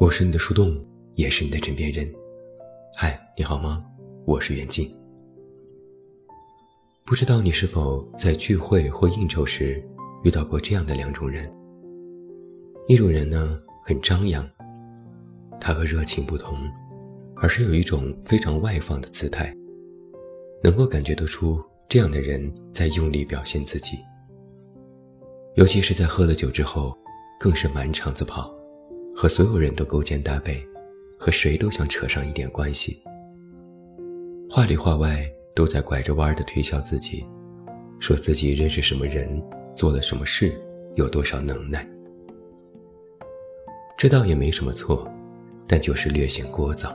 我是你的树洞，也是你的枕边人。嗨，你好吗？我是袁静。不知道你是否在聚会或应酬时遇到过这样的两种人。一种人呢，很张扬，他和热情不同，而是有一种非常外放的姿态，能够感觉得出这样的人在用力表现自己。尤其是在喝了酒之后，更是满场子跑，和所有人都勾肩搭背，和谁都想扯上一点关系。话里话外都在拐着弯地推销自己，说自己认识什么人，做了什么事，有多少能耐。这倒也没什么错，但就是略显聒噪。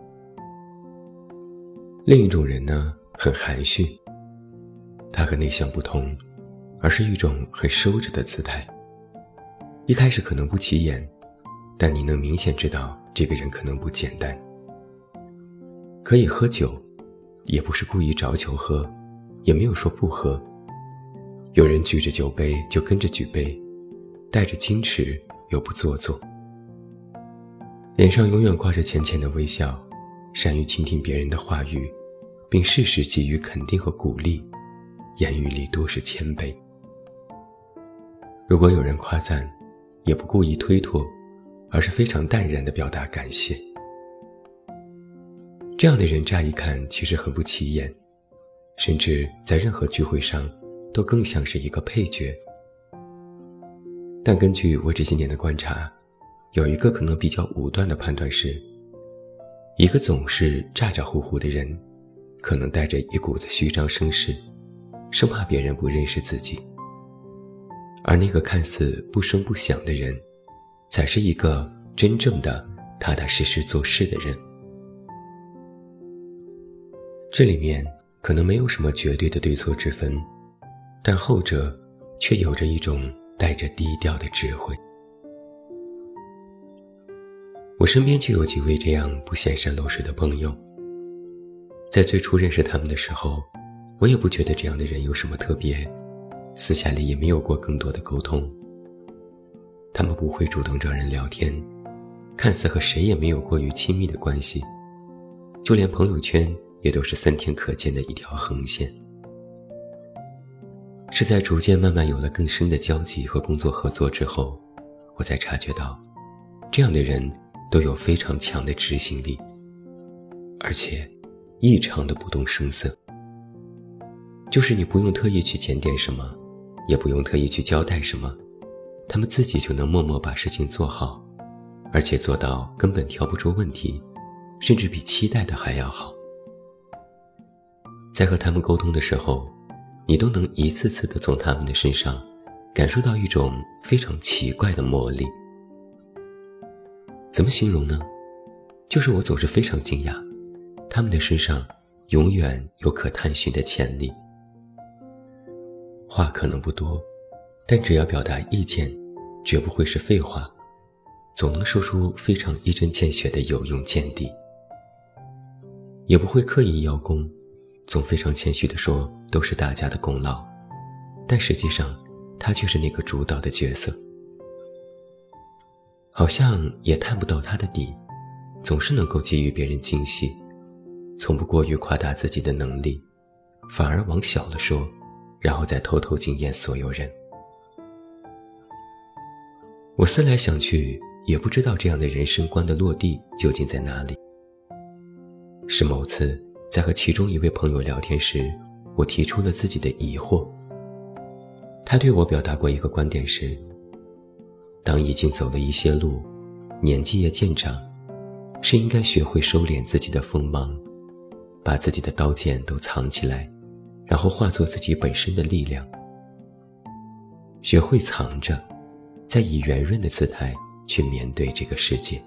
另一种人呢，很含蓄，他和内向不同，而是一种很收着的姿态。一开始可能不起眼，但你能明显知道这个人可能不简单。可以喝酒，也不是故意找酒喝，也没有说不喝。有人举着酒杯就跟着举杯，带着矜持又不做作，脸上永远挂着浅浅的微笑，善于倾听别人的话语，并适时给予肯定和鼓励，言语里多是谦卑。如果有人夸赞，也不故意推脱，而是非常淡然地表达感谢。这样的人乍一看其实很不起眼，甚至在任何聚会上都更像是一个配角。但根据我这些年的观察，有一个可能比较武断的判断是，一个总是咋咋呼呼的人，可能带着一股子虚张声势，生怕别人不认识自己。而那个看似不声不响的人，才是一个真正的踏踏实实做事的人。这里面可能没有什么绝对的对错之分，但后者却有着一种带着低调的智慧。我身边就有几位这样不显山露水的朋友，在最初认识他们的时候，我也不觉得这样的人有什么特别，私下里也没有过更多的沟通。他们不会主动找人聊天，看似和谁也没有过于亲密的关系，就连朋友圈也都是3天可见的一条横线。是在逐渐慢慢有了更深的交集和工作合作之后，我才察觉到，这样的人都有非常强的执行力，而且异常的不动声色。就是你不用特意去检点什么，也不用特意去交代什么，他们自己就能默默把事情做好，而且做到根本挑不出问题，甚至比期待的还要好。在和他们沟通的时候，你都能一次次地从他们的身上感受到一种非常奇怪的魔力。怎么形容呢？就是我总是非常惊讶，他们的身上永远有可探寻的潜力。话可能不多，但只要表达意见，绝不会是废话，总能说出非常一针见血的有用见地。也不会刻意邀功，总非常谦虚地说都是大家的功劳，但实际上他却是那个主导的角色。好像也探不到他的底，总是能够给予别人惊喜，从不过于夸大自己的能力，反而往小了说，然后再偷偷惊艳所有人。我思来想去，也不知道这样的人生观的落地究竟在哪里。是某次在和其中一位朋友聊天时，我提出了自己的疑惑。他对我表达过一个观点是，当已经走了一些路，年纪也渐长，是应该学会收敛自己的锋芒，把自己的刀剑都藏起来，然后化作自己本身的力量。学会藏着，再以圆润的姿态去面对这个世界。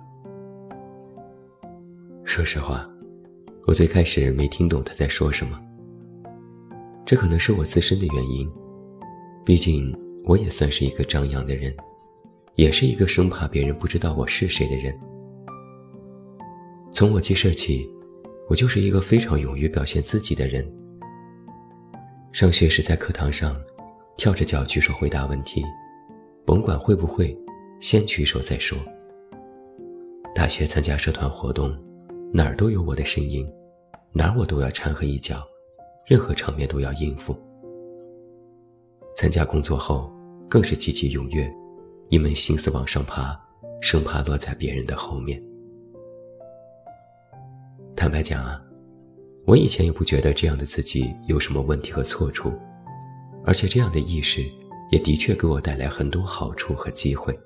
说实话，我最开始没听懂他在说什么，这可能是我自身的原因，毕竟我也算是一个张扬的人，也是一个生怕别人不知道我是谁的人。从我记事起，我就是一个非常勇于表现自己的人。上学时在课堂上跳着脚举手回答问题，甭管会不会，先举手再说。 大学参加社团活动，哪儿都有我的身影，哪儿我都要掺和一脚，任何场面都要应付。参加工作后更是积极踊跃，一门心思往上爬，生怕落在别人的后面。坦白讲啊，我以前也不觉得这样的自己有什么问题和错处，而且这样的意识也的确给我带来很多好处和机会。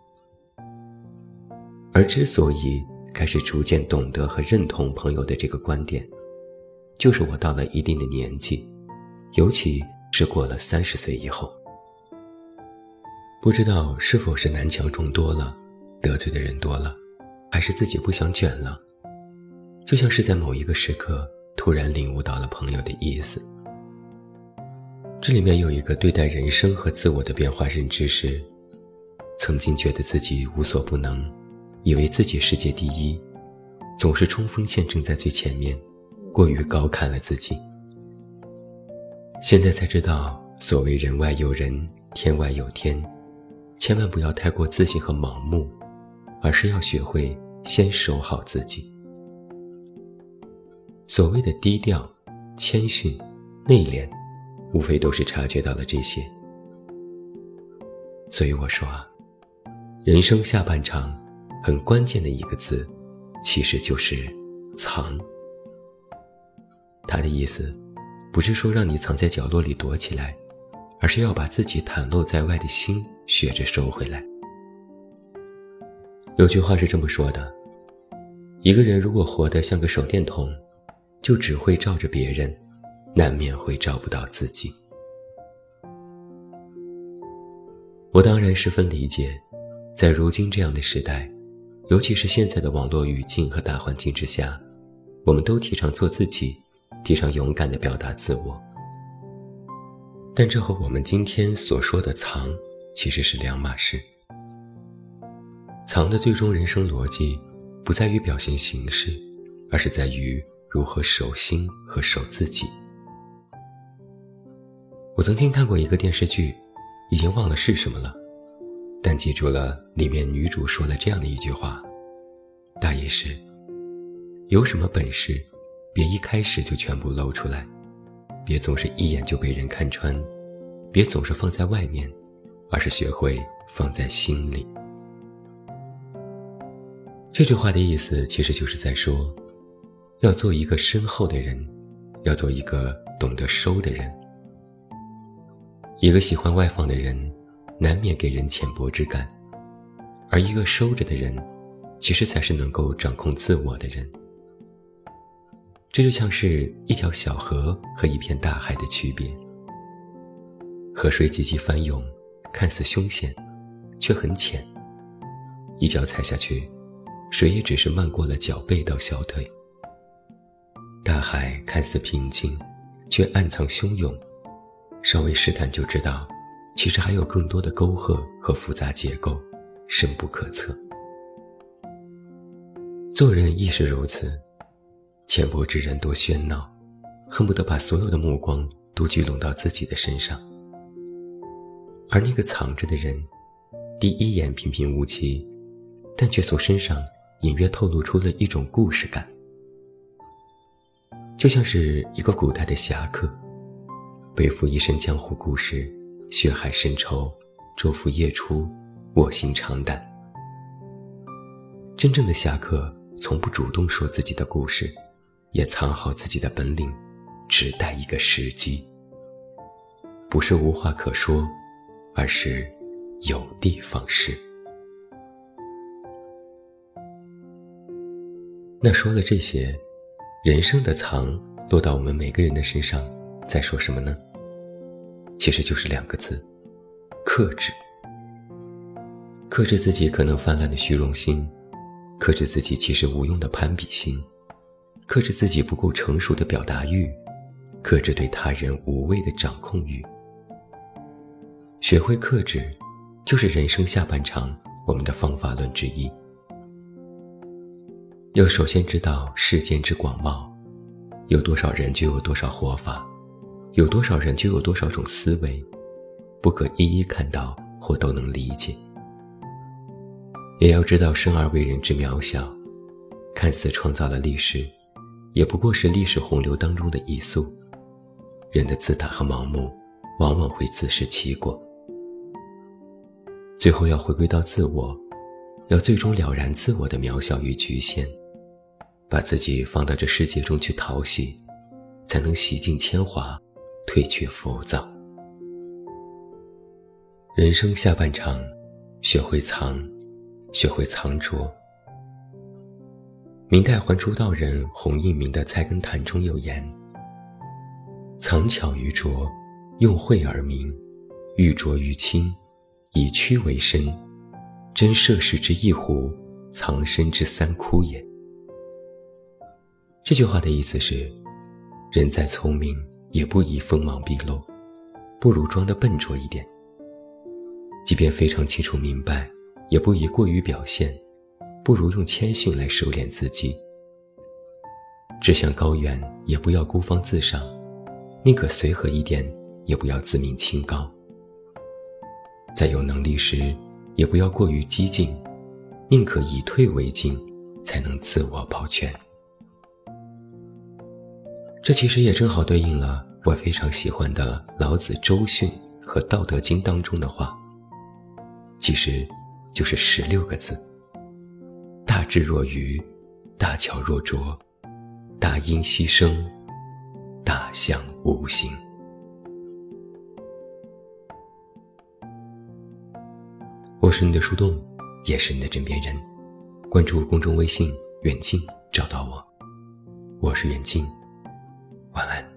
而之所以开始逐渐懂得和认同朋友的这个观点，就是我到了一定的年纪，尤其是过了30岁以后。不知道是否是南墙种多了，得罪的人多了，还是自己不想卷了，就像是在某一个时刻突然领悟到了朋友的意思。这里面有一个对待人生和自我的变化认知是，曾经觉得自己无所不能，以为自己世界第一，总是冲锋陷阵在最前面，过于高看了自己。现在才知道，所谓人外有人，天外有天，千万不要太过自信和盲目，而是要学会先守好自己。所谓的低调、谦逊、内敛，无非都是察觉到了这些。所以我说啊，人生下半场很关键的一个字，其实就是藏。他的意思不是说让你藏在角落里躲起来，而是要把自己袒露在外的心学着收回来。有句话是这么说的，一个人如果活得像个手电筒，就只会照着别人，难免会照不到自己。我当然十分理解，在如今这样的时代，尤其是现在的网络语境和大环境之下，我们都提倡做自己，提倡勇敢地表达自我。但这和我们今天所说的藏其实是两码事。藏的最终人生逻辑不在于表现形式，而是在于如何守心和守自己。我曾经看过一个电视剧，已经忘了是什么了，但记住了里面女主说了这样的一句话，大意是：有什么本事，别一开始就全部露出来，别总是一眼就被人看穿，别总是放在外面，而是学会放在心里。这句话的意思其实就是在说，要做一个深厚的人，要做一个懂得收的人。一个喜欢外放的人，难免给人浅薄之感，而一个收着的人，其实才是能够掌控自我的人。这就像是一条小河和一片大海的区别。河水急急翻涌，看似凶险，却很浅，一脚踩下去，水也只是漫过了脚背到小腿。大海看似平静，却暗藏汹涌，稍微试探就知道，其实还有更多的沟壑和复杂结构，深不可测。做人亦是如此，浅薄之人多喧闹，恨不得把所有的目光都聚拢到自己的身上。而那个藏着的人，第一眼平平无奇，但却从身上隐约透露出了一种故事感。就像是一个古代的侠客，背负一身江湖故事，血海深仇，昼伏夜出，卧薪尝胆。真正的侠客从不主动说自己的故事，也藏好自己的本领，只待一个时机。不是无话可说，而是有的放矢。那说了这些，人生的藏落到我们每个人的身上，在说什么呢？其实就是2个字：克制。克制自己可能泛滥的虚荣心，克制自己其实无用的攀比心，克制自己不够成熟的表达欲，克制对他人无谓的掌控欲。学会克制，就是人生下半场我们的方法论之一。要首先知道世间之广袤，有多少人就有多少活法，有多少人就有多少种思维，不可一一看到或都能理解。 也要知道生而为人之渺小，看似创造了历史，也不过是历史洪流当中的一粟。人的自大和盲目往往会自食其果。最后要回归到自我，要最终了然自我的渺小与局限，把自己放到这世界中去讨喜，才能洗尽铅华，褪去浮躁。人生下半场，学会藏，学会藏拙。明代还珠道人洪应明的《菜根谭》中有言：藏巧于拙，用晦而明，欲拙于清，以曲为深，真涉世之一壶，藏身之三窟也。这句话的意思是，人再聪明也不宜锋芒毕露，不如装得笨拙一点。即便非常清楚明白，也不宜过于表现，不如用谦逊来收敛自己。志向高远，也不要孤芳自赏，宁可随和一点，也不要自命清高。在有能力时，也不要过于激进，宁可以退为进，才能自我保全。这其实也正好对应了我非常喜欢的老子周训和道德经当中的话，其实就是16个字：大智若愚，大巧若拙，大音希声，大象无形。我是你的树洞，也是你的枕边人。关注公众微信远近，找到我。我是远近，晚安。